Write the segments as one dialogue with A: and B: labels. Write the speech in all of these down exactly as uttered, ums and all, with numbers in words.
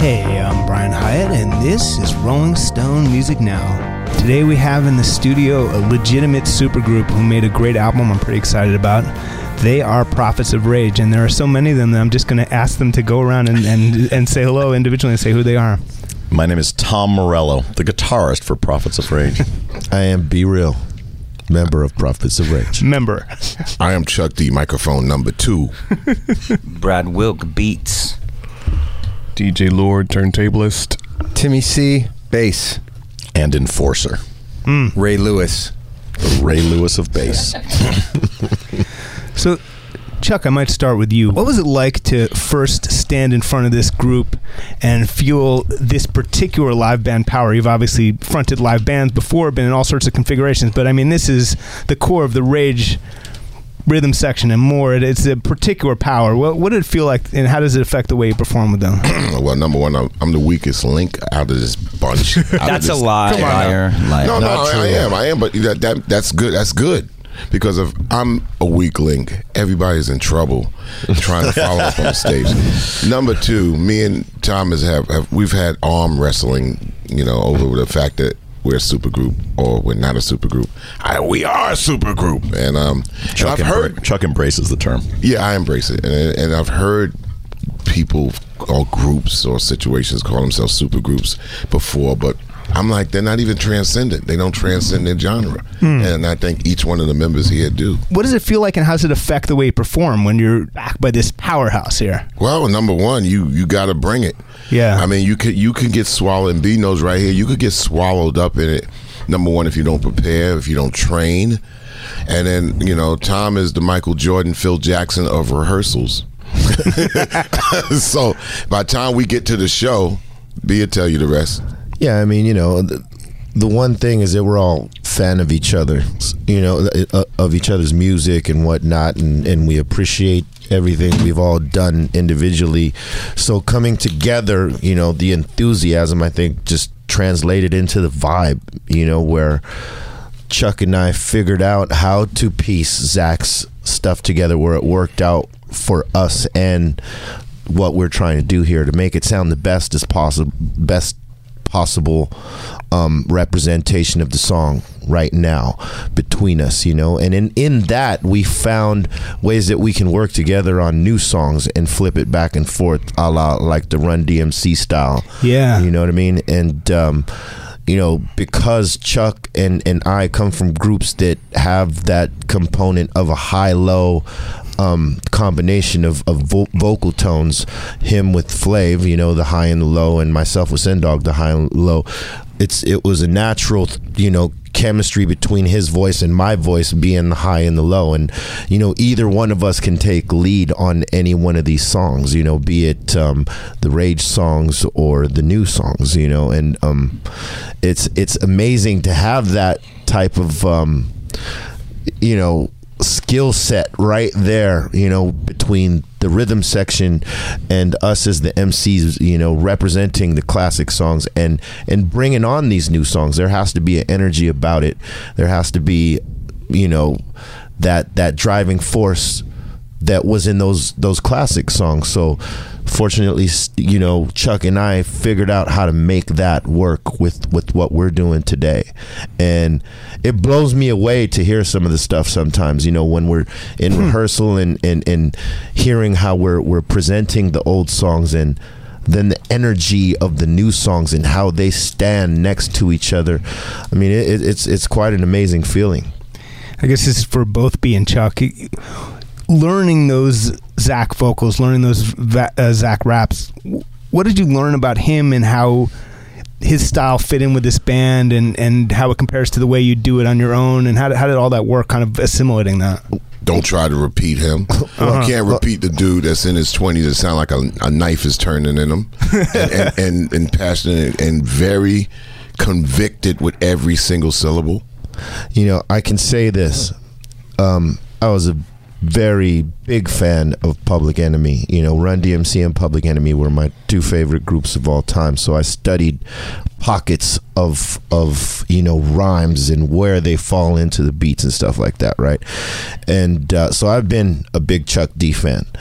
A: Hey, I'm Brian Hyatt, and this is Rolling Stone Music Now. Today we have in the studio a legitimate supergroup who made a great album I'm pretty excited about. They are Prophets of Rage, and there are so many of them that I'm just going to ask them to go around and, and, and say hello individually and say who they are.
B: My name is Tom Morello, the guitarist for Prophets of Rage.
C: I am B Real, member of Prophets of Rage.
A: Member.
D: I am Chuck D, microphone number two.
E: Brad Wilk, beats.
F: D J Lord, turntablist.
C: Timmy C, bass.
B: And enforcer.
C: Mm. Ray Lewis.
B: The Ray Lewis of bass.
A: So, Chuck, I might start with you. What was it like to first stand in front of this group and feel this particular live band power? You've obviously fronted live bands before, been in all sorts of configurations, but I mean, this is the core of the Rage rhythm section and more. It's a particular power. What, what did it feel like, and how does it affect the way you perform with them?
D: Well, number one, I'm, I'm the weakest link out of this bunch.
E: That's
D: this,
E: a lie, liar. liar.
D: No, no, I, I am, I am, but that, that that's good. That's good. Because if I'm a weak link, everybody's in trouble trying to follow up on the stage. Number two, me and Thomas have, have we've had arm wrestling, you know, over the fact that we're a supergroup or we're not a supergroup. I, we are a supergroup, and um,
B: Chuck,
D: and I've
B: embra-
D: heard
B: Chuck embraces the term.
D: Yeah, I embrace it, and, and I've heard people or groups or situations call themselves supergroups before, but I'm like, they're not even transcendent. They don't transcend their genre. Mm. And I think each one of the members here do.
A: What does it feel like, and how does it affect the way you perform when you're backed by this powerhouse here?
D: Well, number one, you you got to bring it.
A: Yeah.
D: I mean, you could you can get swallowed, and B knows right here, you could get swallowed up in it. Number one, if you don't prepare, if you don't train. And then, you know, Tom is the Michael Jordan, Phil Jackson of rehearsals. So by the time we get to the show, B will tell you the rest.
C: Yeah, I mean, you know, the, the one thing is that we're all fan of each other, you know, of each other's music and whatnot, and, and we appreciate everything we've all done individually. So coming together, you know, the enthusiasm, I think, just translated into the vibe, you know, where Chuck and I figured out how to piece Zach's stuff together where it worked out for us and what we're trying to do here to make it sound the best as possible, best possible um, representation of the song right now between us, you know, and in, in that we found ways that we can work together on new songs and flip it back and forth a la like the Run D M C style.
A: Yeah.
C: You know what I mean? And um, you know, because Chuck and, and I come from groups that have that component of a high-low Um, combination of, of vo- vocal tones, him with Flav, you know, the high and the low, and myself with Sendog, the high and low. It's it was a natural, you know, chemistry between his voice and my voice being the high and the low, and you know, either one of us can take lead on any one of these songs, you know, be it um, the Rage songs or the new songs, you know, and um, it's it's amazing to have that type of um, you know, skill set right there, you know, between the rhythm section and us as the M Cs, you know, representing the classic songs and and bringing on these new songs. There has to be an energy about it. There has to be, you know, that that driving force that was in those those classic songs. So fortunately, you know, Chuck and I figured out how to make that work with with what we're doing today, and it blows me away to hear some of the stuff sometimes, you know, when we're in hmm. rehearsal and, and and hearing how we're we're presenting the old songs and then the energy of the new songs and how they stand next to each other. I mean, it, it's it's quite an amazing feeling.
A: I guess this is for both B and Chuck. Learning those Zach vocals, learning those va- uh, Zach raps, what did you learn about him and how his style fit in with this band, and, and how it compares to the way you do it on your own, and how did, how did all that work, kind of assimilating that?
D: Don't try to repeat him. Uh-huh. You can't repeat the dude that's in his twenties that sound like a, a knife is turning in him, and, and, and, and passionate and very convicted with every single syllable.
C: You know, I can say this. Um, I was a very big fan of Public Enemy. You know, Run D M C and Public Enemy were my two favorite groups of all time. So I studied pockets of of you know rhymes and where they fall into the beats and stuff like that, right? And uh, so I've been a big Chuck D fan.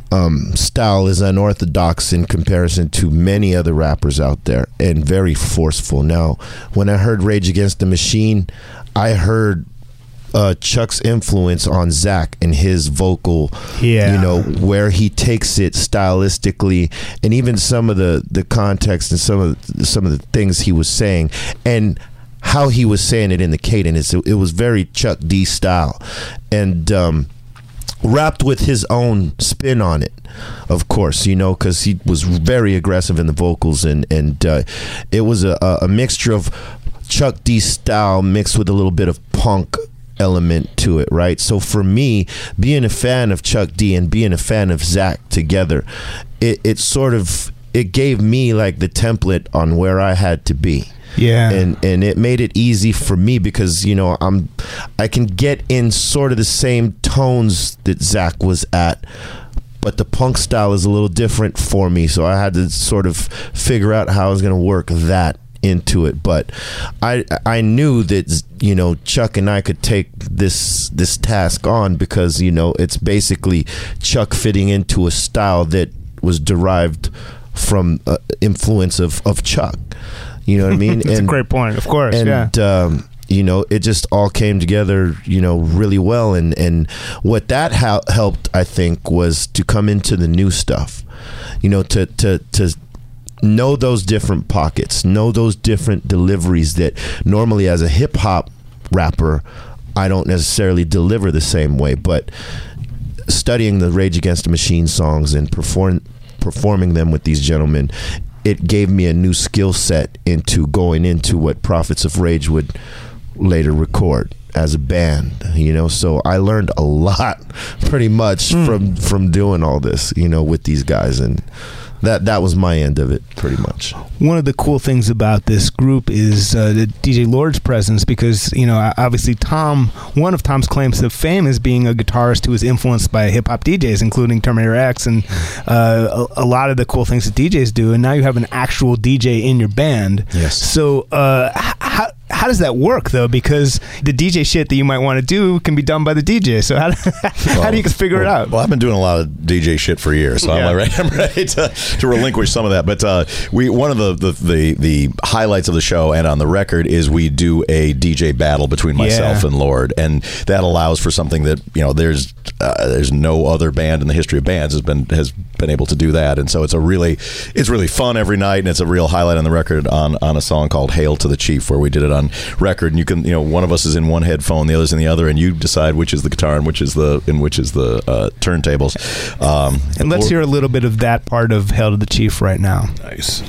C: um, style is unorthodox in comparison to many other rappers out there, and very forceful. Now, when I heard Rage Against the Machine, I heard uh, Chuck's influence on Zach and his vocal,
A: Yeah.
C: you know, where he takes it stylistically, and even some of the, the context and some of some of the things he was saying, and how he was saying it in the cadence. It, it was very Chuck D style, and um, rapped with his own spin on it, of course, you know, because he was very aggressive in the vocals, and and uh, it was a, a mixture of Chuck D style mixed with a little bit of punk element to it, right? So for me, being a fan of Chuck D and being a fan of Zach together, it, it sort of it gave me like the template on where I had to be.
A: Yeah.
C: And and it made it easy for me because, you know, I'm I can get in sort of the same tones that Zach was at, but the punk style is a little different for me, so I had to sort of figure out how I was going to work that into it. But I I knew that, you know, Chuck and I could take this this task on because, you know, it's basically Chuck fitting into a style that was derived from uh, influence of of Chuck. You know what I mean?
A: That's
C: and,
A: a great point, of course.
C: and,
A: yeah.
C: um, you know, it just all came together, you know, really well. And, and what that ha- helped, I think, was to come into the new stuff, you know, to, to, to know those different pockets, know those different deliveries that normally as a hip hop rapper, I don't necessarily deliver the same way. But studying the Rage Against the Machine songs and perform, performing them with these gentlemen, it gave me a new skill set into going into what Prophets of Rage would later record as a band, you know. So I learned a lot pretty much mm. from from doing all this, you know, with these guys, and that that was my end of it pretty much.
A: One of the cool things about this group is uh, the D J Lord's presence, because, you know, obviously Tom, one of Tom's claims to fame is being a guitarist who was influenced by hip-hop D Js, including Terminator X, and uh, a, a lot of the cool things that D Js do, and now you have an actual D J in your band.
B: Yes.
A: So uh, how how does that work, though? Because the D J shit that you might want to do can be done by the D J. So how, how
B: well,
A: do you figure
B: well,
A: it out?
B: Well, I've been doing a lot of D J shit for years, so
A: Yeah.
B: I'm, ready, I'm ready to, to relinquish some of that. But uh, we one of the, the, the, the highlights of the show and on the record is we do a D J battle between myself
A: Yeah.
B: and Lord, and that allows for something that, you know, there's uh, there's no other band in the history of bands has been has been able to do that, and so it's a really it's really fun every night, and it's a real highlight on the record on on a song called "Hail to the Chief," where we did it on record. And you can, you know, one of us is in one headphone, the other's in the other, and you decide which is the guitar and which is the and which is the uh, turntables. Um,
A: And let's hear a little bit of that part of Hail to the Chief right now.
F: Nice.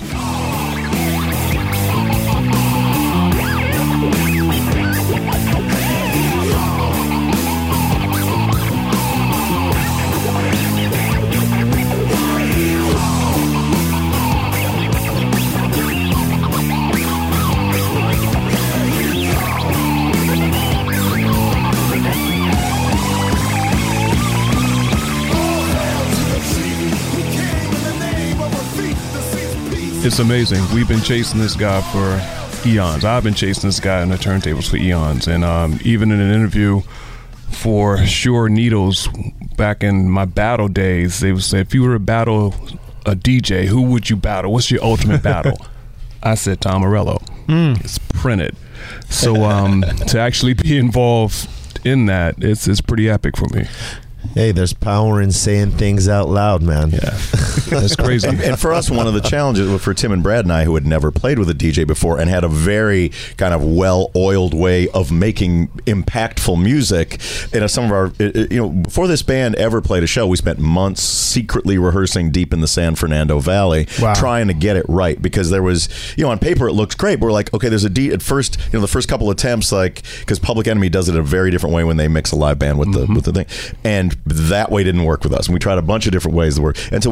F: It's amazing. We've been chasing this guy for eons. I've been chasing this guy on the turntables for eons. And um, even in an interview for Sure Needles back in my battle days, they would say, if you were to battle a D J, who would you battle? What's your ultimate battle? I said Tom Morello. Mm. It's printed. So um, to actually be involved in that, it's it's pretty epic for me.
C: Hey, there's power in saying things out loud, man.
F: Yeah, that's crazy.
B: And, and for us, one of the challenges for Tim and Brad and I, who had never played with a D J before and had a very kind of well-oiled way of making impactful music, you know, some of our, you know, before this band ever played a show, we spent months secretly rehearsing deep in the San Fernando Valley,
A: Wow.
B: trying to get it right, because there was, you know, on paper it looks great, but we're like, okay, there's a D at first, you know, the first couple attempts, like, because Public Enemy does it a very different way when they mix a live band with the mm-hmm. with the thing, and that way didn't work with us. And we tried a bunch of different ways to work until we finally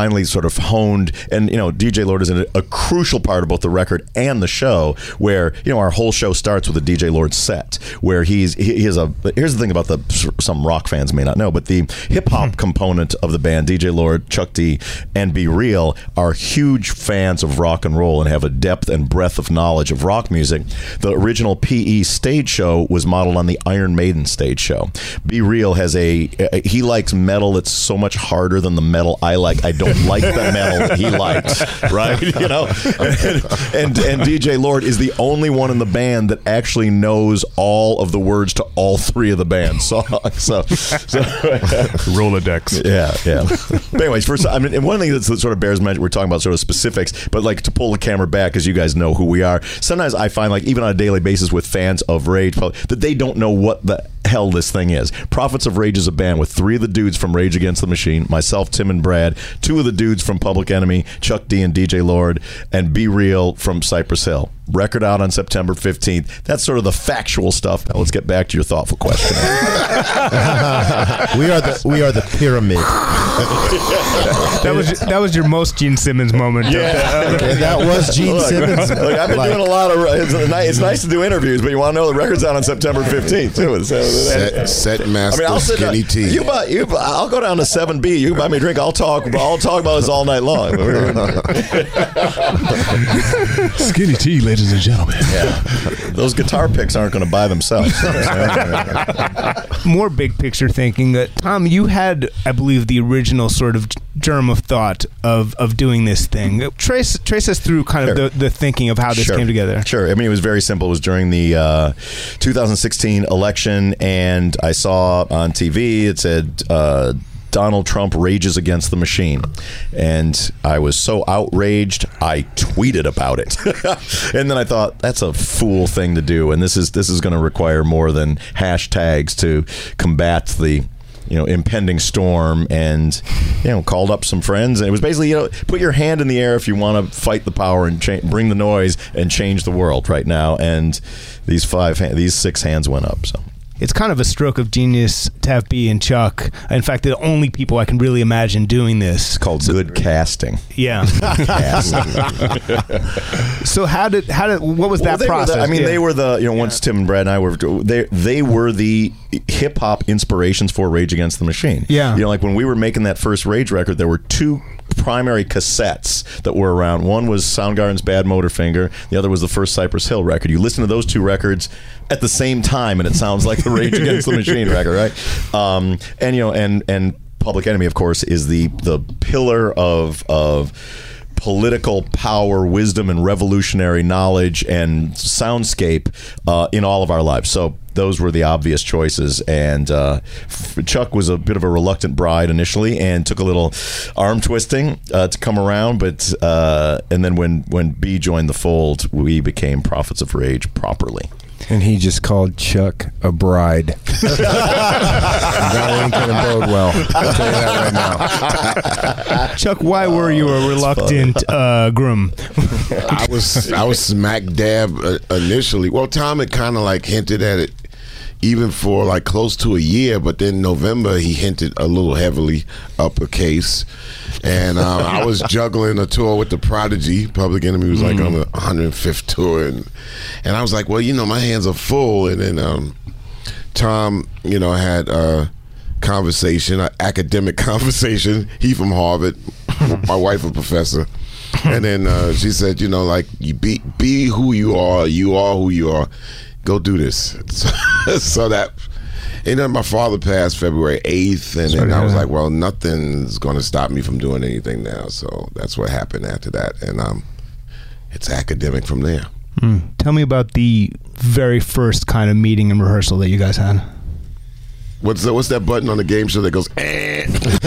B: finally sort of honed, and you know, D J Lord is a, a crucial part of both the record and the show, where you know our whole show starts with a D J Lord set, where he's he, he is a. Here's the thing about the some rock fans may not know, but the hip hop component of the band, D J Lord, Chuck D, and Be Real are huge fans of rock and roll and have a depth and breadth of knowledge of rock music. The original P E stage show was modeled on the Iron Maiden stage show. Be Real has a, a he likes metal that's so much harder than the metal I like. I don't like the metal that he likes, right? You know, and, and and D J Lord is the only one in the band that actually knows all of the words to all three of the band's songs. So, so
F: Rolodex.
B: Yeah, yeah. But anyways, first, I mean, and one thing that sort of bears mention, we're talking about sort of specifics, but like to pull the camera back, as you guys know who we are. Sometimes I find, like, even on a daily basis with fans of Rage, that they don't know what the hell this thing is. Prophets of Rage is a band with three of the dudes from Rage Against the Machine, myself, Tim, and Brad, two of the dudes from Public Enemy, Chuck D and D J Lord, and Be Real from Cypress Hill. Record out on September fifteenth. That's sort of the factual stuff. Now let's get back to your thoughtful question.
C: we are the we are the pyramid.
A: that was that was your most Gene Simmons moment.
B: Yeah,
C: okay, that was Gene
B: look,
C: Simmons.
B: Look, I've been
C: like,
B: doing a lot of. It's, it's nice to do interviews, but you want to know the record's out on September fifteenth too.
D: Set, set master,
B: I mean, I'll sit
D: Skinny
B: down,
D: T.
B: You buy, you buy, I'll go down to seven B. You can buy me a drink. I'll talk. I'll talk about this all night long.
F: Skinny T, ladies and gentlemen.
B: Yeah. Those guitar picks aren't going to buy themselves.
A: More big picture thinking. Uh, Tom, you had, I believe, the original sort of germ of thought of, of doing this thing. Trace trace us through kind of
B: Sure.
A: the, the thinking of how this
B: Sure.
A: came together.
B: Sure. I mean, it was very simple. It was during the uh, two thousand sixteen election, and I saw on T V, it said, uh, Donald Trump rages against the machine. And I was so outraged, I tweeted about it. And then I thought, that's a fool thing to do. And this is this is going to require more than hashtags to combat the you know, impending storm, and, you know, called up some friends. And it was basically, you know, put your hand in the air if you want to fight the power and cha- bring the noise and change the world right now. And these five, ha- these six hands went up. So.
A: It's kind of a stroke of genius to have B and Chuck. In fact, the only people I can really imagine doing this.
B: It's called so, good casting.
A: Yeah. casting. So how did how did what was
B: well,
A: that process?
B: The, I mean,
A: yeah.
B: they were the you know once yeah. Tim and Brad and I were they they were the hip hop inspirations for Rage Against the Machine.
A: Yeah.
B: You know, like when we were making that first Rage record, there were two primary cassettes that were around. One was Soundgarden's Bad Motorfinger. The other was the first Cypress Hill record. You listen to those two records at the same time, and it sounds like the Rage Against the Machine record, right? Um, and you know, and and Public Enemy, of course, is the the pillar of of political power, wisdom, and revolutionary knowledge and soundscape uh, in all of our lives. So those were the obvious choices. And uh, Chuck was a bit of a reluctant bride initially and took a little arm twisting uh, to come around. But uh, and then when, when B joined the fold, we became Prophets of Rage properly.
G: And he just called Chuck a bride. That ain't gonna bode well. I'll tell you that right now.
A: Chuck, why were you a reluctant uh, groom?
D: I was I was smack dab uh, initially. Well, Tom had kind of like hinted at it even for like close to a year, but then November he hinted a little heavily uppercase. And um, I was juggling a tour with the Prodigy. Public Enemy was like mm. on the one hundred fifth tour, and and I was like, well, you know, my hands are full. And then um, Tom, you know, had a conversation, an academic conversation. He from Harvard, my wife a professor. And then uh, she said, you know, like, you be be who you are. You are who you are. Go do this. So, so that, and then my father passed February eighth, and then I was like, well, nothing's going to stop me from doing anything now. So that's what happened after that, and um, it's academic from there.
A: Mm. Tell me about the very first kind of meeting and rehearsal that you guys had.
D: What's the, what's that button on the game show that goes? Eh?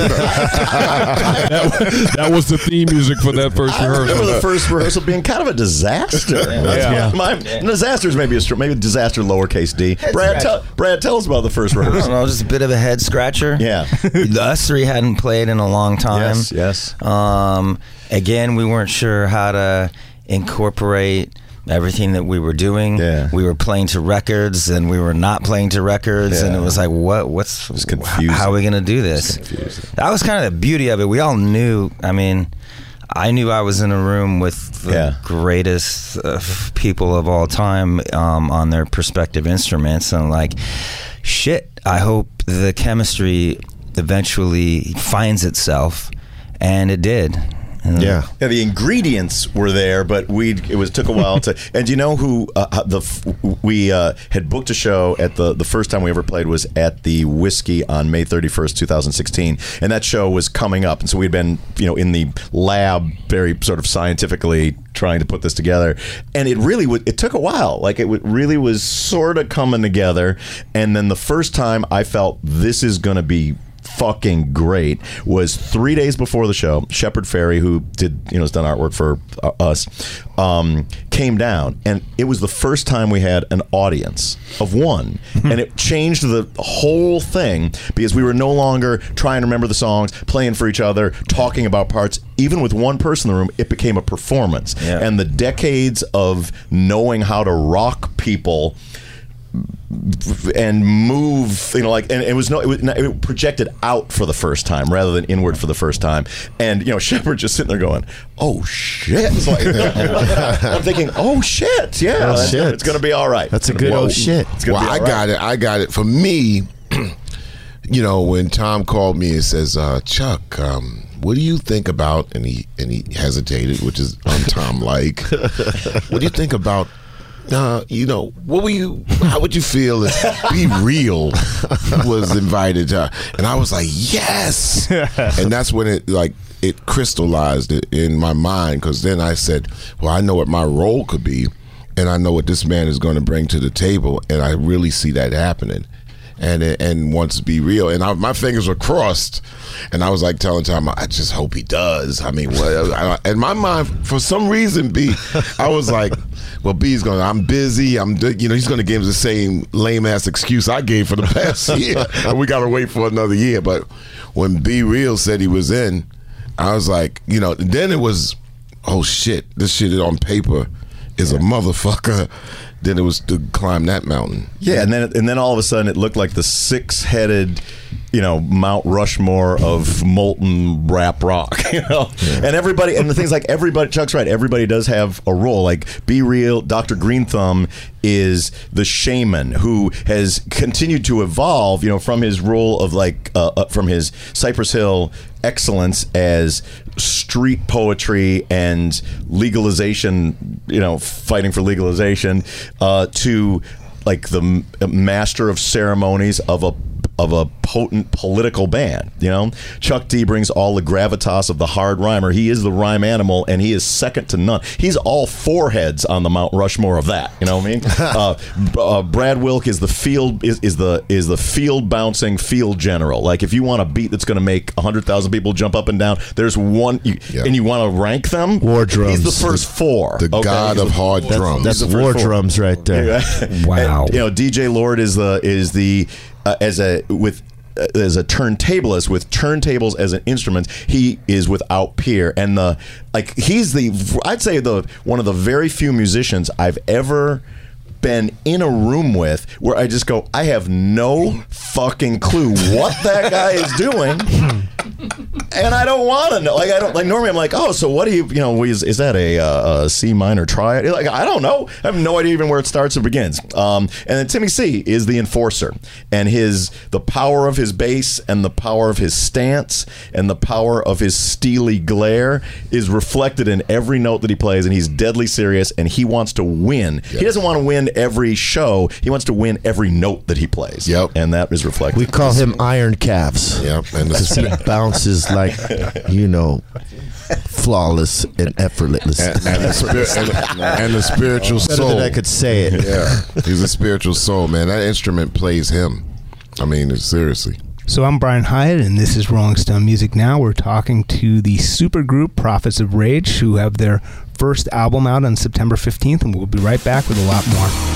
F: that, that was the theme music for that first
B: I
F: rehearsal.
B: remember the first rehearsal being kind of a disaster.
F: Yeah.
B: Yeah. My, disaster is maybe a str- maybe disaster lowercase d. Brad, tell, Brad, tell us about the first
E: I
B: rehearsal.
E: don't know, just a bit of a head scratcher.
B: Yeah,
E: Us three hadn't played in a long time.
B: Yes, yes.
E: Um, again, we weren't sure how to incorporate everything that we were doing.
B: Yeah.
E: We were playing to records, and we were not playing to records,
B: Yeah.
E: and it was like, what? What's?
B: was confusing.
E: How are we gonna do this? That was kind of the beauty of it. We all knew. I mean, I knew I was in a room with the
B: Yeah.
E: greatest uh, f- people of all time um, on their respective instruments, and like, shit. I hope the chemistry eventually finds itself, and it did. And
C: Yeah.
B: Yeah, the ingredients were there, but we it was took a while to. And do you know who uh, the we uh, had booked a show at the the first time we ever played was at the Whiskey on May thirty-first, twenty sixteen, and that show was coming up, and so we'd been you know in the lab very sort of scientifically trying to put this together, and it really would it took a while. Like it would, really was sort of coming together, and then the first time I felt this is going to be fucking great was three days before the show. Shepard Fairey, who did you know has done artwork for uh, us, um, came down, and it was the first time we had an audience of one, and it changed the whole thing because we were no longer trying to remember the songs, playing for each other, talking about parts. Even with one person in the room, it became a performance,
E: Yeah.
B: and the decades of knowing how to rock people and move, you know, like, and it was no, it, was, it projected out for the first time rather than inward for the first time. And you know, Shepard just sitting there going, "Oh shit!" It's like, I'm thinking, "Oh shit, yeah,
C: Oh,
B: that's-
C: shit.
B: it's gonna be all right."
C: That's a good
D: Whoa.
C: oh shit.
B: It's gonna
D: Well,
B: be all
D: I
B: right.
D: got it. I got it. For me, you know, when Tom called me and says, uh, "Chuck, um, what do you think about?" and he and he hesitated, which is on Tom like. What do you think about? Uh, you know, what were you? How would you feel if Be Real was invited to? And I was like, yes. And that's when it like it crystallized it in my mind, because then I said, well, I know what my role could be, and I know what this man is going to bring to the table, and I really see that happening. And and wants to Be Real, and I, my fingers were crossed, and I was like telling Tom, I just hope he does. I mean, what? I, in my mind, for some reason, B, I was like, well, B's going, I'm busy. I'm, you know, he's going to give us the same lame ass excuse I gave for the past year, and we got to wait for another year. But when Be Real said he was in, I was like, you know, then it was, oh shit, this shit on paper is a motherfucker. Then it was to climb that mountain.
B: Yeah, and then and then all of a sudden it looked like the six-headed, you know, Mount Rushmore of molten rap rock, you know. Yeah. And everybody, and the things like everybody, Chuck's right. Everybody does have a role. Like Be Real, Doctor Green Thumb is the shaman who has continued to evolve, you know, from his role of like uh, uh, from his Cypress Hill excellence as street poetry and legalization, you know, fighting for legalization, uh, to like the m- master of ceremonies of a of a potent political band. You know, Chuck D brings all the gravitas of the hard rhymer. He is the rhyme animal, and he is second to none. He's all four heads on the Mount Rushmore of that. You know what I mean? uh, uh, Brad Wilk is the field is, is the is the field bouncing field general. Like if you want a beat that's going to make a hundred thousand people jump up and down, there's one, you,
D: Yeah.
B: and you want to rank them.
C: War drums.
B: He's the first four.
D: The
B: okay?
D: god
B: He's
D: of
B: the-
D: hard drums.
C: That's
B: He's the
C: war
B: first four.
C: drums right there.
E: Wow.
B: And, you know, D J Lord is the is the uh, as a with uh, as a turntablist with turntables as an instrument. He is without peer, and the like. He's the I'd say the one of the very few musicians I've ever been in a room with where I just go, I have no fucking clue what that guy is doing, and I don't want to know. Like I don't like normally I'm like, oh, so what do you you know is, is that a, uh, a C minor triad? Like I don't know. I have no idea even where it starts or begins. Um, and then Timmy C is the enforcer, and his the power of his bass and the power of his stance and the power of his steely glare is reflected in every note that he plays, and he's deadly serious, and he wants to win. He doesn't want to win every show. He wants to win every note that he plays.
D: Yep.
B: And that is reflected.
C: We call him Iron Calves.
D: Yep. And
C: Because he
D: the,
C: bounces like, you know, flawless and effortless.
D: and, and, the spirit, and, the, and the spiritual
C: Better
D: soul.
C: than I could say it.
D: Yeah, he's a spiritual soul, man. That instrument plays him. I mean, seriously.
A: So I'm Brian Hyatt, and this is Rolling Stone Music Now. We're talking to the supergroup Prophets of Rage, who have their first album out on September fifteenth, and we'll be right back with a lot more.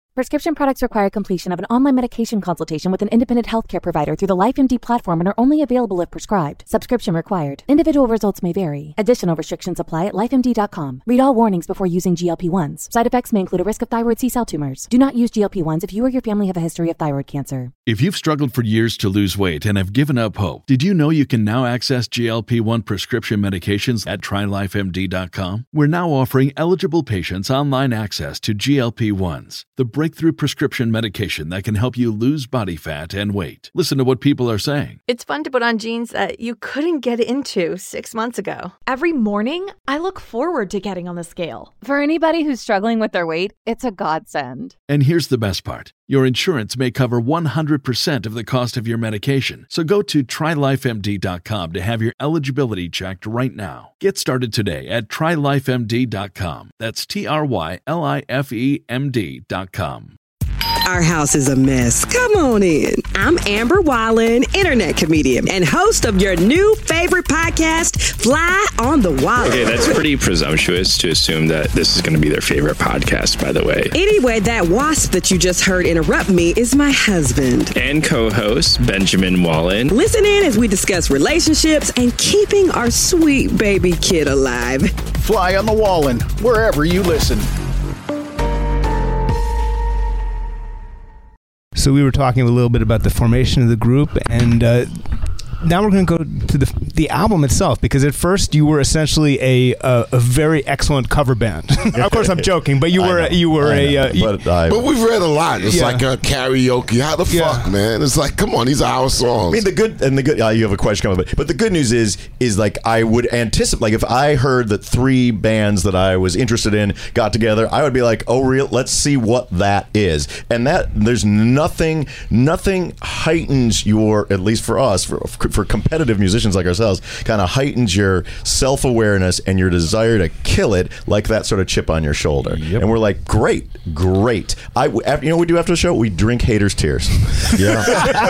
H: Prescription products require completion of an online medication consultation with an independent healthcare provider through the LifeMD platform and are only available if prescribed. Subscription required. Individual results may vary. Additional restrictions apply at life M D dot com. Read all warnings before using G L P one s. Side effects may include a risk of thyroid C-cell tumors. Do not use G L P one s if you or your family have a history of thyroid cancer.
I: If you've struggled for years to lose weight and have given up hope, did you know you can now access G L P one prescription medications at try life M D dot com? We're now offering eligible patients online access to G L P ones, the breakthrough prescription medication that can help you lose body fat and weight. Listen to what people are saying.
J: It's fun to put on jeans that you couldn't get into six months ago.
K: Every morning, I look forward to getting on the scale.
L: For anybody who's struggling with their weight, it's a godsend.
I: And here's the best part. Your insurance may cover one hundred percent of the cost of your medication. So go to try life M D dot com to have your eligibility checked right now. Get started today at try life M D dot com. That's T R Y L I F E M D dot com.
M: Our house is a mess. Come on in. I'm Amber Wallen, internet comedian and host of your new favorite podcast, Fly on the Wall.
N: Okay, that's pretty presumptuous to assume that this is going to be their favorite podcast, by the way.
M: Anyway, that wasp that you just heard interrupt me is my husband.
N: And co-host, Benjamin Wallen.
M: Listen in as we discuss relationships and keeping our sweet baby kid alive.
O: Fly on the Wallen, wherever you listen.
A: So we were talking a little bit about the formation of the group, and uh, now we're going to go to the the album itself, because at first you were essentially a a, a very excellent cover band. Of course, I'm joking, but you were you were a. Uh,
D: but, I, but we've read a lot. It's
A: yeah.
D: like a karaoke. How the
B: Yeah.
D: fuck, man? It's like, come on, these are our songs.
B: I mean, the good and the good. Uh, you have a question coming, but but the good news is is like I would anticipate. Like if I heard that three bands that I was interested in got together, I would be like, oh, real. Let's see what that is. And that there's nothing nothing heightens your, at least for us, for for competitive musicians like ourselves, kind of heightens your self-awareness and your desire to kill it, like that sort of chip on your shoulder. Yep. And we're like, great, great. I, after, you know what we do after the show? We drink haters' tears.
C: Yeah.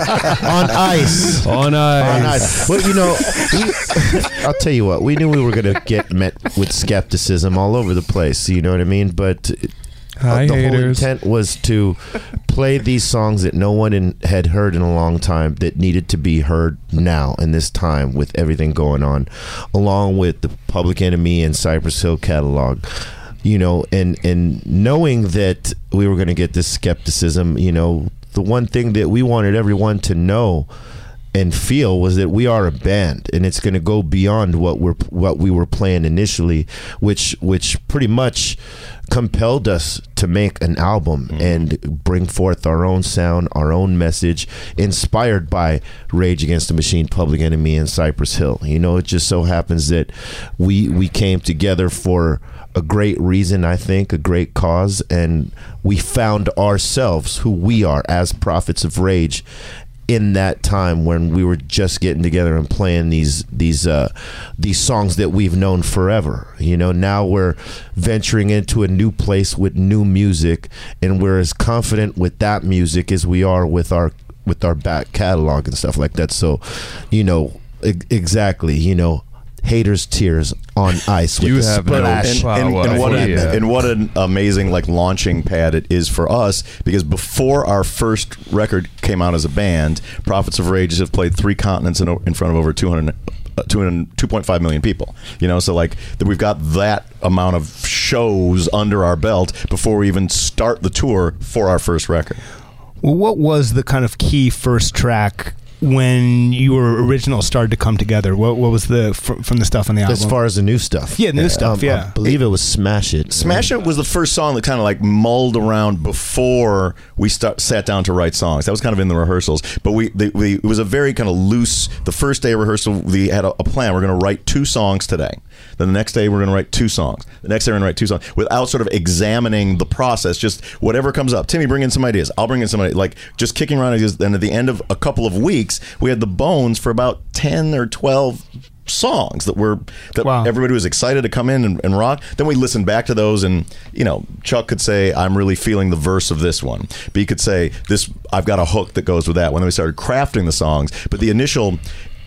C: On ice.
F: On ice.
C: On ice. Well, you know, we, I'll tell you what, we knew we were going to get met with skepticism all over the place, you know what I mean? But
F: Hi,
C: the
F: haters.
C: whole intent was to play these songs that no one in, had heard in a long time, that needed to be heard now in this time with everything going on, along with the Public Enemy and Cypress Hill catalog. You know, and, and knowing that we were going to get this skepticism, you know, the one thing that we wanted everyone to know and feel was that we are a band, and it's going to go beyond what we're what we were playing initially, which which pretty much compelled us to make an album mm-hmm. and bring forth our own sound, our own message, inspired by Rage Against the Machine, Public Enemy, and Cypress Hill. You know, it just so happens that we we came together for a great reason, I think, a great cause, and we found ourselves, who we are as Prophets of Rage, in that time when we were just getting together and playing these these uh, these songs that we've known forever. You know, now we're venturing into a new place with new music, and we're as confident with that music as we are with our with our back catalog and stuff like that. So, you know, e- exactly, you know, haters' tears on ice with
F: You
C: the
F: have no
C: splash.
F: power.
B: and, and, what
F: Yeah.
B: a, and what an amazing like launching pad it is for us, because before our first record came out as a band, Prophets of Rage have played three continents in, in front of over two hundred, uh, two point five million people. You know, so like that we've got that amount of shows under our belt before we even start the tour for our first record.
A: Well, what was the kind of key first track when your original started to come together? What what was the fr- from the stuff on the album?
C: As far as the new stuff,
A: Yeah, the new stuff,
C: um,
A: yeah.
C: I believe it was Smash It.
B: Smash It was the first song that kind of like mulled around before we start, sat down to write songs. That was kind of in the rehearsals, but we, they, we it was a very kind of loose. The first day of rehearsal, we had a, a plan. We're going to write two songs today. Then the next day, we're going to write two songs. The next day, we're going to write two songs without sort of examining the process. Just whatever comes up. Timmy, bring in some ideas. I'll bring in some ideas. Like just kicking around ideas. Then at the end of a couple of weeks, we had the bones for about ten or twelve songs that were that
A: Wow.
B: everybody was excited to come in and, and rock. Then we listened back to those, and you know, Chuck could say, "I'm really feeling the verse of this one." B could say, "This, I've got a hook that goes with that." When we started crafting the songs, but the initial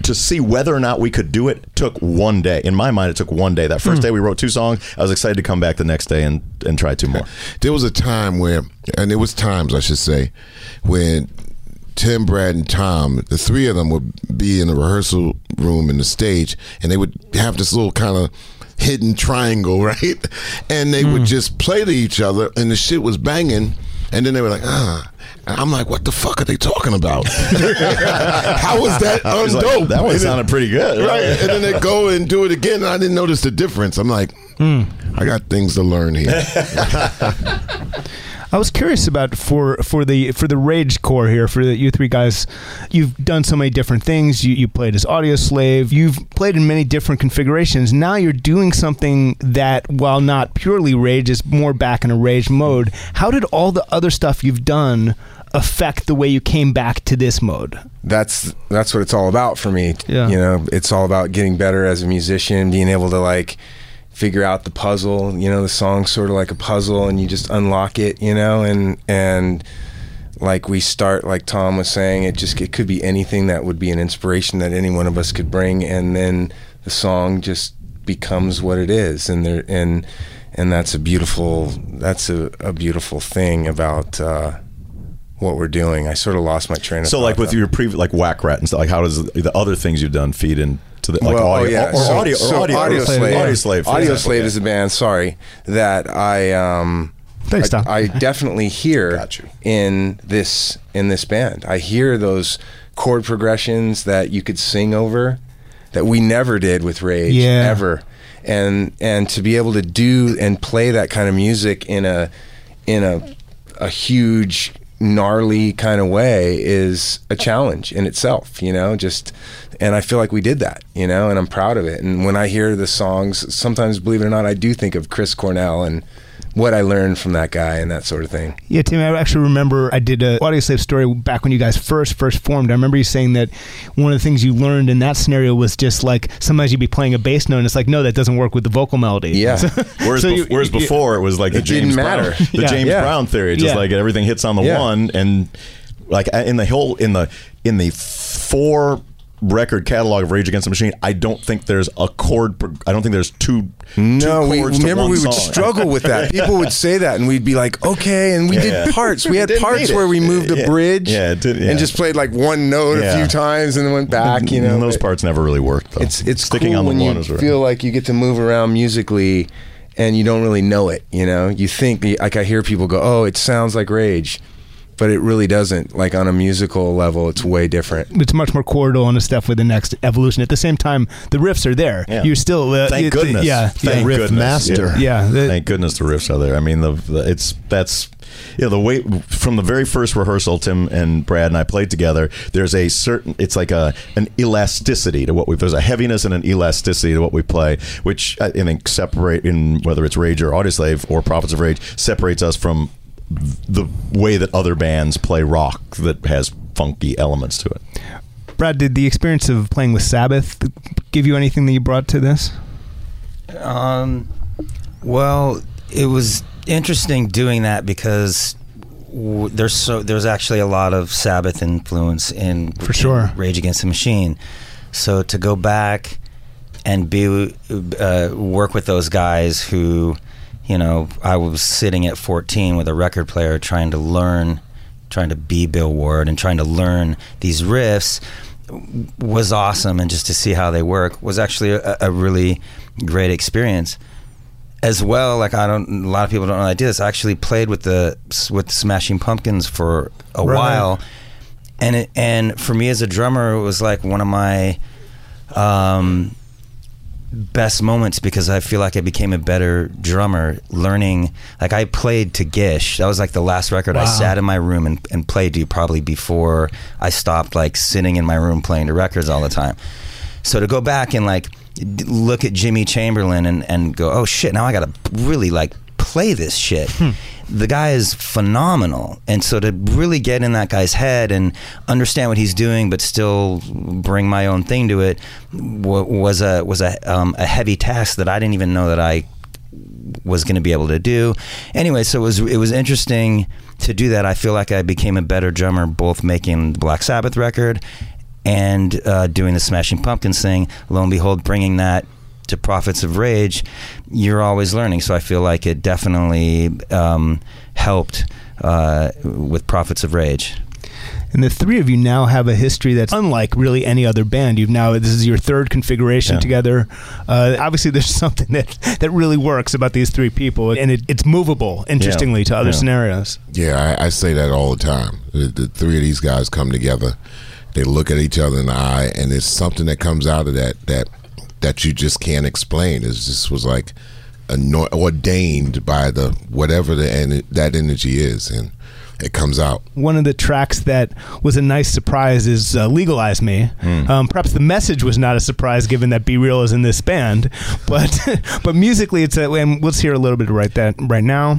B: to see whether or not we could do it took one day. In my mind, it took one day. That first
D: Mm.
B: day we wrote two songs. I was excited to come back the next day and, and try two more.
D: There was a time where, and it was times I should say, when Tim, Brad, and Tom, the three of them would be in the rehearsal room in the stage, and they would have this little kind of hidden triangle, right? And they mm. would just play to each other, and the shit was banging, and then they were like, ah. And I'm like, what the fuck are they talking about? How was that undope?
B: Like, that one sounded pretty good.
D: Right. And then they go and do it again, and I didn't notice the difference. I'm like, mm. I got things to learn here.
A: I was curious about for for the for the Rage core here, for the, you three guys. You've done so many different things. You you played as Audioslave. You've played in many different configurations. Now you're doing something that, while not purely Rage, is more back in a Rage mode. How did all the other stuff you've done affect the way you came back to this mode?
G: That's that's what it's all about for me.
A: Yeah.
G: You know, it's all about getting better as a musician, being able to like figure out the puzzle. You know, the song's sort of like a puzzle, and you just unlock it. You know, and and like we start, like Tom was saying, it just it could be anything that would be an inspiration that any one of us could bring, and then the song just becomes what it is, and there and and that's a beautiful that's a, a beautiful thing about uh, what we're doing. I sort of lost my train of
B: so
G: thought.
B: like with
G: though.
B: your previous like Whack Rat and stuff, like how does the other things you've done feed into the like
G: well,
B: audio
G: oh yeah.
B: or, or
G: so,
B: audio
G: so
B: or audio
G: audio slave
B: audio slave
G: audio slave is a band sorry that I um
A: Thanks, Tom.
G: I, I definitely hear
B: Got you.
G: in this in this band. I hear those chord progressions that you could sing over that we never did with Rage
A: Yeah.
G: ever. And and to be able to do and play that kind of music in a in a a huge gnarly kind of way is a challenge in itself, you know, just and I feel like we did that, you know, and I'm proud of it. And when I hear the songs, sometimes, believe it or not, I do think of Chris Cornell and what I learned from that guy and that sort of thing.
A: Yeah, Tim, I actually remember I did a Audioslave story back when you guys first first formed. I remember you saying that one of the things you learned in that scenario was just like sometimes you'd be playing a bass note and it's like, no, that doesn't work with the vocal melody.
G: Yeah.
A: So,
B: Whereas,
A: so
B: bef-
A: you-
B: whereas
A: you-
B: before it was like the
G: It didn't
B: James
G: matter.
B: Brown, the
A: Yeah.
B: James
G: Yeah.
B: Brown theory, just
A: Yeah.
B: like everything hits on the
G: Yeah.
B: one, and like in the whole in the in the four record catalog of Rage Against the Machine, I don't think there's a chord. Pro- I don't think there's two.
G: No,
B: two
G: we
B: chords to
G: remember
B: one
G: we would
B: song.
G: struggle with that. People would say that, and we'd be like, "Okay," and we
B: Yeah.
G: did parts. We had
B: Didn't
G: parts
B: need it.
G: where we moved a
B: Yeah.
G: bridge,
B: Yeah, it did- yeah.
G: and just played like one note
B: Yeah.
G: a few times, and then went back. You know,
B: and those
G: But
B: parts never really worked. Though.
G: It's it's
B: sticking
G: cool
B: on the
G: when
B: one
G: you
B: is right.
G: feel like you get to move around musically, and you don't really know it. You know, you think like I hear people go, "Oh, it sounds like Rage." But it really doesn't. Like on a musical level, it's way different.
A: it's much more chordal and stuff with the next evolution. At the same time, the riffs are there.
B: Yeah.
A: You're still uh,
B: Thank
A: you-
B: goodness.
A: Yeah,
B: Thank
A: yeah.
C: riff
B: goodness.
C: master.
A: Yeah, the-
B: Thank goodness the riffs are there. I mean, the, the it's that's you know the way from the very first rehearsal, Tim and Brad and I played together. There's a certain it's like a an elasticity to what we. There's a heaviness and an elasticity to what we play, which I think separate in whether it's Rage or Audioslave or Prophets of Rage separates us from the way that other bands play rock that has funky elements to it.
A: Brad, did the experience of playing with Sabbath give you anything that you brought to this?
E: Um, well, it was interesting doing that because w- there's so there's actually a lot of Sabbath influence in
A: For sure.
E: in Rage Against the Machine. So to go back and be uh, work with those guys who, you know, I was sitting at fourteen with a record player trying to learn, trying to be Bill Ward and trying to learn these riffs was awesome. And just to see how they work was actually a, a really great experience. As well, like I don't, a lot of people don't know I did this. I actually played with the with the Smashing Pumpkins for a
A: Right.
E: while, and it, and for me as a drummer, it was like one of my um, best moments because I feel like I became a better drummer learning. Like I played to Gish. That was like the last record.
A: Wow.
E: I sat in my room and, and played to probably before I stopped like sitting in my room playing to records all the time. So to go back and like d- look at Jimmy Chamberlain and, and go, oh shit, now I gotta really like play this shit. The guy is phenomenal. And so to really get in that guy's head and understand what he's doing but still bring my own thing to it w- was a was a um, a heavy task that I didn't even know that I was going to be able to do. Anyway, so it was it was interesting to do that. I feel like I became a better drummer both making the Black Sabbath record and uh, doing the Smashing Pumpkins thing, lo and behold, bringing that to Prophets of Rage, you're always learning. So I feel like it definitely um, helped uh, with Prophets of Rage.
A: And the three of you now have a history that's unlike really any other band. You've now, this is your third configuration
B: Yeah.
A: together. Uh, obviously, there's something that, that really works about these three people, and it, it's movable, interestingly,
B: Yeah.
A: to other
B: Yeah.
A: scenarios.
D: Yeah, I, I say that all the time. The, the three of these guys come together, they look at each other in the eye, and there's something that comes out of that that that you just can't explain. It just was like ano- ordained by the whatever the en- that energy is, and it comes out.
A: One of the tracks that was a nice surprise is uh, Legalize Me.
B: Mm.
A: Um, perhaps the message was not a surprise given that Be Real is in this band, but but musically it's a, and let's hear a little bit right that right now.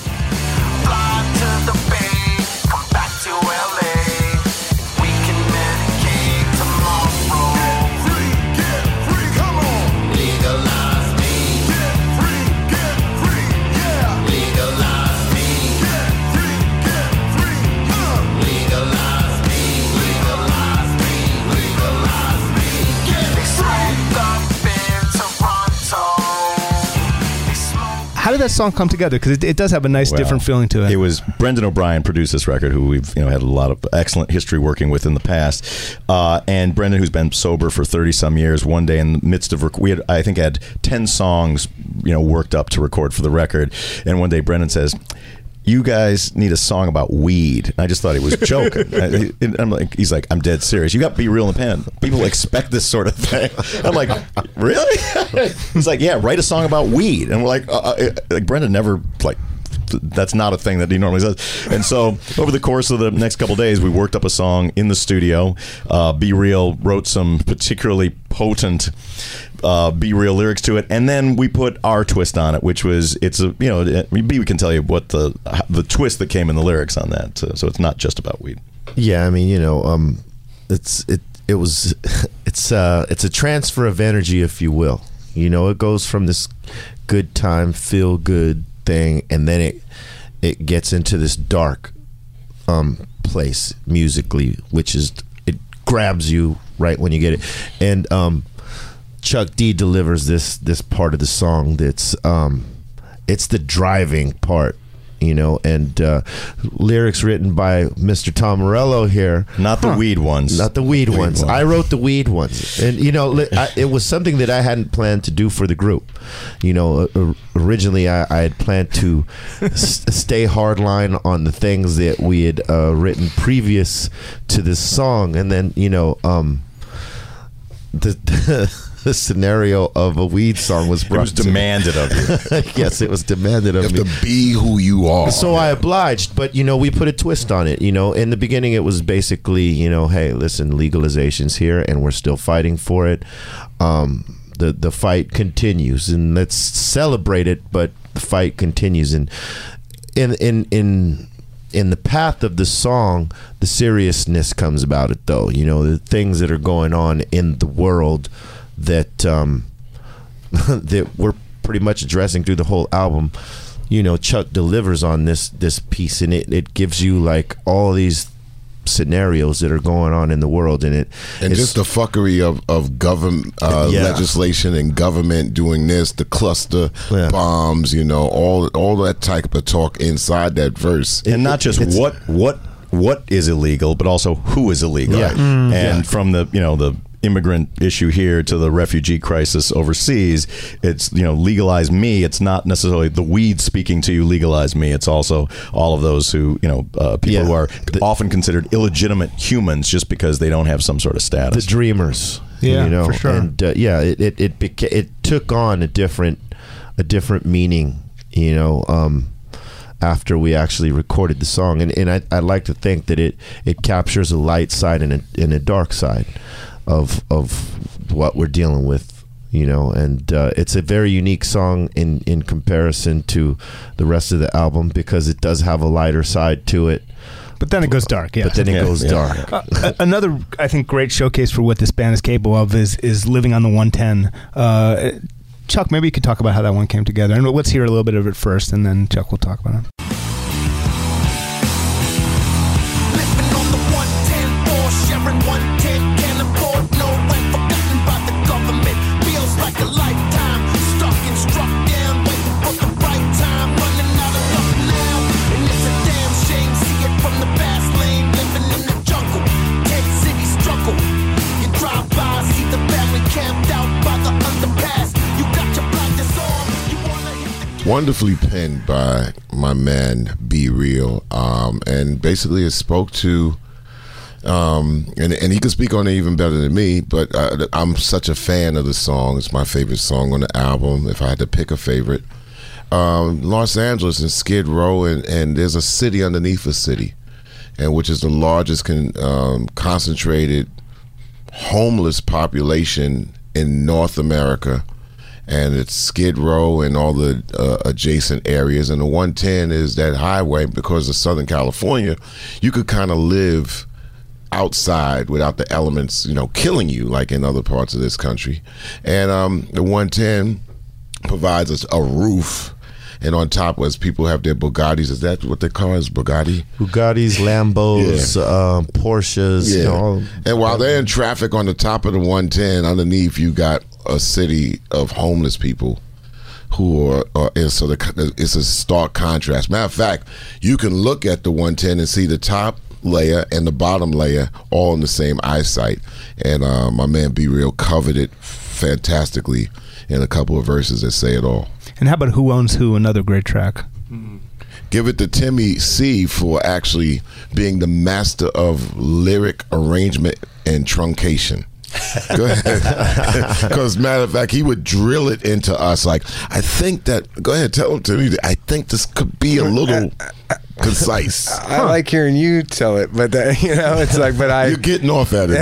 A: How did that song come together? Because it, it does have a nice,
B: Well,
A: different feeling to it.
B: It was Brendan O'Brien produced this record, who we've you know had a lot of excellent history working with in the past. Uh, and Brendan, who's been sober for thirty some years, one day in the midst of rec- we had I think had ten songs you know worked up to record for the record, and one day Brendan says, "You guys need a song about weed." And I just thought he was joking. I, I'm like, he's like, "I'm dead serious. You got to be real in the pen. People expect this sort of thing." I'm like, "Really?" He's like, "Yeah, write a song about weed." And we're like, uh, uh, like Brendan never like. That's not a thing that he normally does. And so over the course of the next couple of days, we worked up a song in the studio. Uh, Be Real wrote some particularly potent uh, Be Real lyrics to it, and then we put our twist on it, which was it's a you know B can tell you what the the twist that came in the lyrics on that. So, so it's not just about weed.
C: Yeah, I mean, you know, um, it's it it was it's uh it's a transfer of energy, if you will. You know, it goes from this good time, feel good thing, and then it it gets into this dark um place musically, which is it grabs you right when you get it. And um Chuck D delivers this this part of the song that's um it's the driving part, you know, and uh, lyrics written by Mister Tom Morello here.
B: Not the
C: Huh.
B: weed ones.
C: Not the weed,
B: Weed
C: ones.
B: ones.
C: I wrote the weed ones. And, you know, li- I, it was something that I hadn't planned to do for the group. You know, uh, originally I, I had planned to s- stay hardline on the things that we had uh, written previous to this song. And then, you know, um, the... the scenario of a weed song was brought
B: It was
C: to me.
B: demanded of you.
C: Yes, it was demanded of
D: You
C: me.
D: have to be who you are.
C: So I obliged, but you know, we put a twist on it. You know, in the beginning, it was basically, you know, hey, listen, legalization's here, and we're still fighting for it. Um, the the fight continues, and let's celebrate it. But the fight continues, and in in in. in the path of the song, the seriousness comes about it, though. You know, the things that are going on in the world that um, that we're pretty much addressing through the whole album. You know, Chuck delivers on this this piece, and it, it gives you like all these scenarios that are going on in the world, and it
D: and
C: it's-
D: just the fuckery of of government uh,
C: Yeah.
D: legislation and government doing this, the cluster
C: Yeah.
D: bombs, you know, all all that type of talk inside that verse,
B: and not just
C: it's-
B: what what what is illegal, but also who is illegal.
C: Yeah.
B: And
C: Yeah.
B: from the you know the immigrant issue here to the refugee crisis overseas, it's you know legalize me. It's not necessarily the weed speaking to you. Legalize me. It's also all of those who you know uh, people
C: Yeah.
B: who are often considered illegitimate humans just because they don't have some sort of
C: the
B: status.
C: dreamers.
A: Yeah,
C: you know,
A: for sure.
C: and uh, yeah, it it it, beca- it took on a different a different meaning. You know. Um, after we actually recorded the song, and, and I, I like to think that it, it captures a light side and a, and a dark side of of what we're dealing with, you know, and uh, it's a very unique song in, in comparison to the rest of the album because it does have a lighter side to it.
A: But then it goes dark, yeah.
C: But then it
B: Yeah,
C: goes
B: yeah.
C: dark.
A: Uh, a- another, I think, great showcase for what this band is capable of is is living on the one ten. Uh, Chuck, maybe you could talk about how that one came together. And let's hear a little bit of it first, and then Chuck will talk about it.
P: Living on the one ten, all sharing one ten. Can
D: wonderfully penned by my man Be Real, um, and basically it spoke to. Um, and and he can speak on it even better than me, but uh, I'm such a fan of the song. It's my favorite song on the album. If I had to pick a favorite, um, Los Angeles and Skid Row, and, and there's a city underneath a city, and which is the largest con, um, concentrated homeless population in North America, and it's Skid Row and all the uh, adjacent areas. And the one ten is that highway because of Southern California. You could kind of live outside without the elements, you know, killing you like in other parts of this country. And um, the one ten provides us a roof, and on top was people have their Bugattis. Is that what they call it? Bugatti?
C: Bugattis, Lambos, yeah. um, Porsches.
D: Yeah.
C: You know, all,
D: and while they're in traffic on the top of the one ten, underneath you got a city of homeless people who are, are and so the, it's a stark contrast. Matter of fact, you can look at the one ten and see the top layer and the bottom layer all in the same eyesight, and uh, my man Be Real covered it fantastically in a couple of verses that say it all.
A: And how about Who Owns Who, another great track?
D: Mm-hmm. Give it to Timmy C for actually being the master of lyric arrangement and truncation. Go ahead. Because matter of fact, he would drill it into us like, I think that, go ahead, tell him to me, I think this could be a little concise.
G: I huh. like hearing you tell it, but that, you know, it's like, but I.
D: You're getting off at it,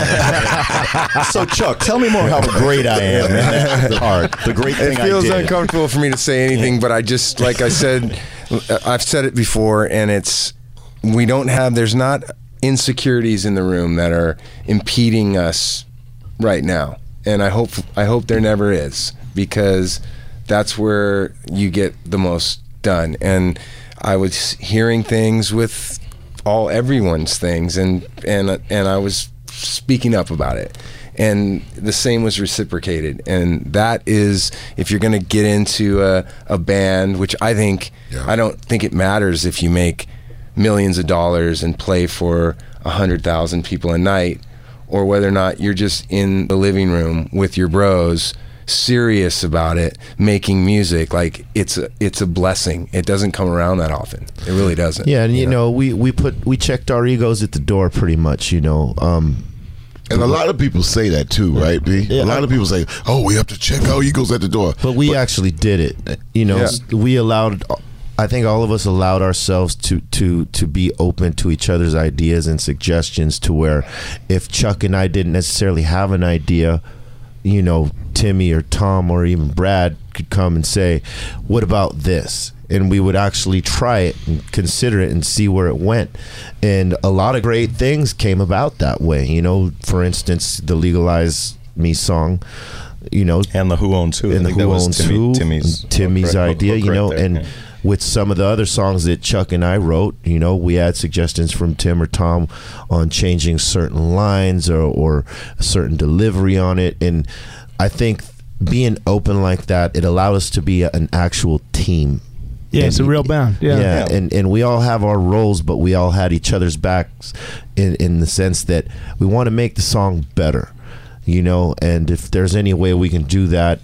D: right?
B: So, Chuck, tell me more how great I am. That's the part. The great thing
G: It feels
B: I did.
G: uncomfortable for me to say anything, but I just, like I said, I've said it before, and it's, we don't have, there's not insecurities in the room that are impeding us right now, and I hope I hope there never is, because that's where you get the most done. And I was hearing things with all everyone's things, and and and I was speaking up about it, and the same was reciprocated. And that is, if you're going to get into a, a band, which I think yeah. I don't think it matters if you make millions of dollars and play for a hundred thousand people a night, or whether or not you're just in the living room with your bros, serious about it, making music. Like, it's a it's a blessing. It doesn't come around that often. It really doesn't.
C: Yeah, and you know, know we we put we checked our egos at the door pretty much. You know. Um,
D: And a lot of people say that too, right, B? Yeah, a lot of people say, oh, we have to check our egos at the door.
C: But we but, actually did it. You know, yeah. we allowed, I think all of us allowed ourselves to, to, to be open to each other's ideas and suggestions, to where if Chuck and I didn't necessarily have an idea, you know, Timmy or Tom or even Brad could come and say, what about this? And we would actually try it and consider it and see where it went. And a lot of great things came about that way. You know, for instance, the Legalize Me song, you know.
B: And the Who Owns Who.
C: And the Who Owns
B: Timmy,
C: Who.
B: Timmy's,
C: Timmy's
B: hook,
C: idea,
B: hook
C: you know.
B: right there,
C: and
B: yeah.
C: with some of the other songs that Chuck and I wrote, you know, we had suggestions from Tim or Tom on changing certain lines or, or a certain delivery on it. And I think being open like that, it allowed us to be a, an actual team.
A: Yeah,
C: and,
A: it's a real band. Yeah.
C: yeah, yeah. And, and we all have our roles, but we all had each other's backs in, in the sense that we want to make the song better, you know, and if there's any way we can do that,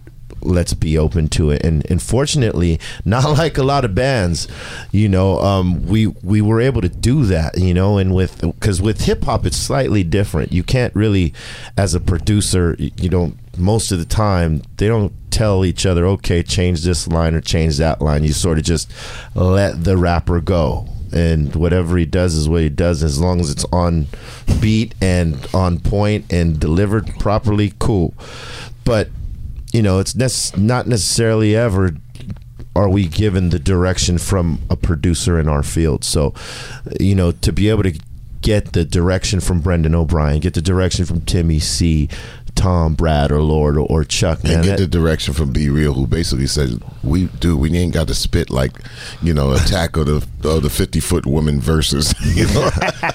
C: let's be open to it. And unfortunately, not like a lot of bands, you know, um, we we were able to do that, you know, and with, because with hip hop, it's slightly different. You can't really, as a producer, you don't, most of the time, they don't tell each other, okay, change this line or change that line. You sort of just let the rapper go. And whatever he does is what he does. As long as it's on beat and on point and delivered properly, cool. But, you know, it's nec- not necessarily ever are we given the direction from a producer in our field. So, you know, to be able to get the direction from Brendan O'Brien, get the direction from Timmy C, Tom, Brad, or Lord, or, or Chuck, man,
D: and get
C: that,
D: the direction from Be Real, who basically said, "We do, we ain't got to spit like, you know, Attack of the of the fifty foot woman verses." You know,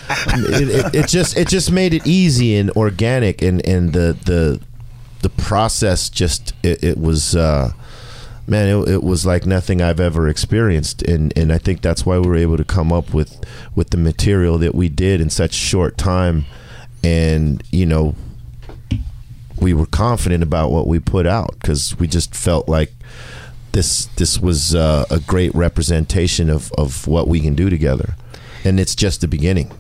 C: it, it, it just it just made it easy and organic, and, and the the the process just it, it was. Uh, Man, it, it was like nothing I've ever experienced, and, and I think that's why we were able to come up with, with the material that we did in such a short time, and you know, we were confident about what we put out because we just felt like this this was uh, a great representation of, of what we can do together. And it's just the beginning.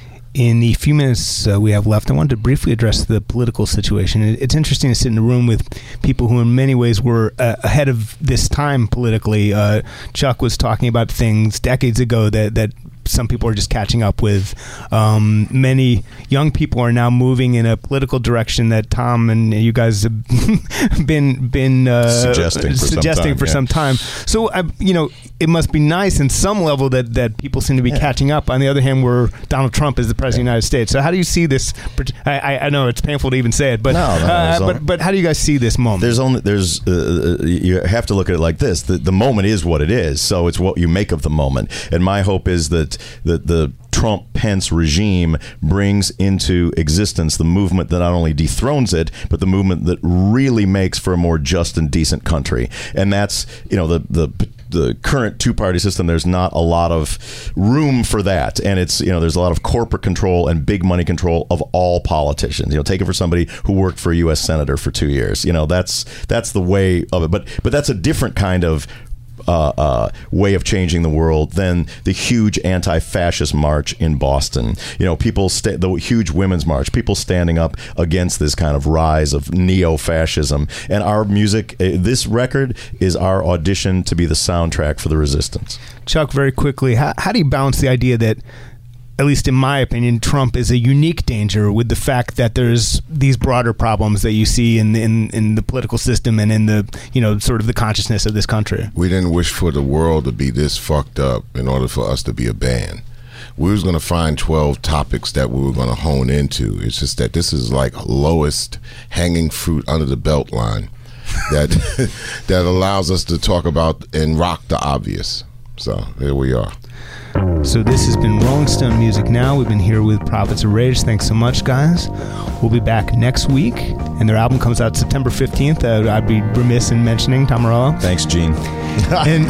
A: In the few minutes uh, we have left, I wanted to briefly address the political situation. It, it's interesting to sit in a room with people who in many ways were uh, ahead of this time politically. Uh, Chuck was talking about things decades ago that, that some people are just catching up with. Um, many young people are now moving in a political direction that Tom and you guys have been been uh,
B: suggesting for
A: suggesting
B: some time.
A: For
B: Yeah.
A: some time. So, uh, you know, it must be nice in some level that, that people seem to be yeah. catching up. On the other hand, where Donald Trump is the president of the United States. So how do you see this? I, I, I know it's painful to even say it, but
B: no, no,
A: uh,
B: only,
A: but but how do you guys see this moment?
B: There's only there's uh, you have to look at it like this. The, the moment is what it is. So it's what you make of the moment. And my hope is that that the Trump-Pence regime brings into existence the movement that not only dethrones it, but the movement that really makes for a more just and decent country. And that's, you know, the the the current two-party system, there's not a lot of room for that. And it's, you know, there's a lot of corporate control and big money control of all politicians. You know, take it for somebody who worked for a U S senator for two years. You know, that's that's the way of it. But but that's a different kind of Uh, uh, way of changing the world than the huge anti-fascist march in Boston. You know, people, sta- the huge women's march, people standing up against this kind of rise of neo-fascism. And our music, uh, this record is our audition to be the soundtrack for the resistance.
A: Chuck, very quickly, how, how do you balance the idea that, at least in my opinion, Trump is a unique danger with the fact that there's these broader problems that you see in in, in the political system and in the, you know, sort of the consciousness of this country?
D: We didn't wish for the world to be this fucked up in order for us to be a band. We was going to find twelve topics that we were going to hone into. It's just that this is like lowest hanging fruit under the belt line that that allows us to talk about and rock the obvious. So here we are.
A: So this has been Rolling Stone Music Now. We've been here with Prophets of Rage. Thanks so much, guys. We'll be back next week, and their album comes out September fifteenth. Uh, I'd be remiss in mentioning Tom Morello.
B: Thanks, Gene.
A: And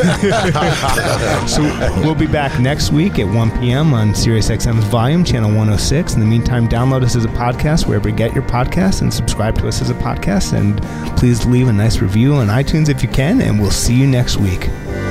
A: so we'll be back next week at one p.m. on SiriusXM's Volume, Channel one oh six. In the meantime, download us as a podcast wherever you get your podcasts and subscribe to us as a podcast. And please leave a nice review on iTunes if you can, and we'll see you next week.